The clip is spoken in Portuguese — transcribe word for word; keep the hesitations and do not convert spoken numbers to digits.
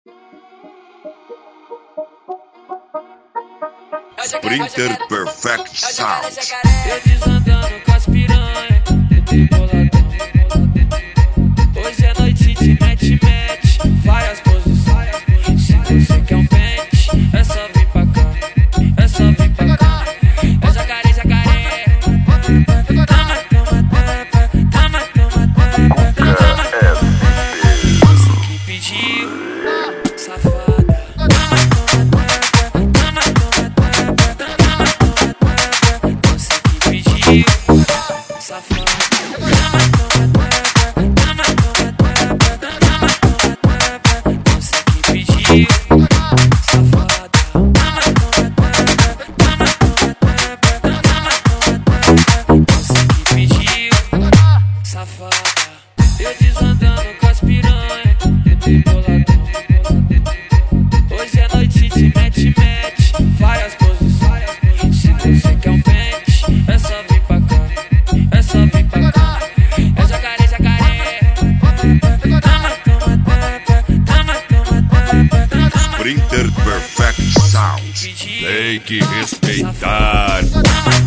Sprinter Perfect Sound. Eu desandando com as piranha, tentei boladão. Hoje é noite de match-match, várias posições. Se você quer um pente, é só vir pra cá, é só vir pra cá. É jacaré, jacaré. Toma, toma, tapa, toma, toma, tapa, toma, toma. Você que pediu, safada. Safado, você que pediu, safada, você que pediu, safada. Eu desandando com as piranha, tentei boladão. Hoje é noite de match-match, várias posições. Se você quer um pente, é só vir pra cá, é só vir pra cá. É jacaré, jacaré. Toma, toma, tapa, toma, toma, tapa, toma. Sprinter Perfect Sound. Você que pediu, Tem que respeitar. safada.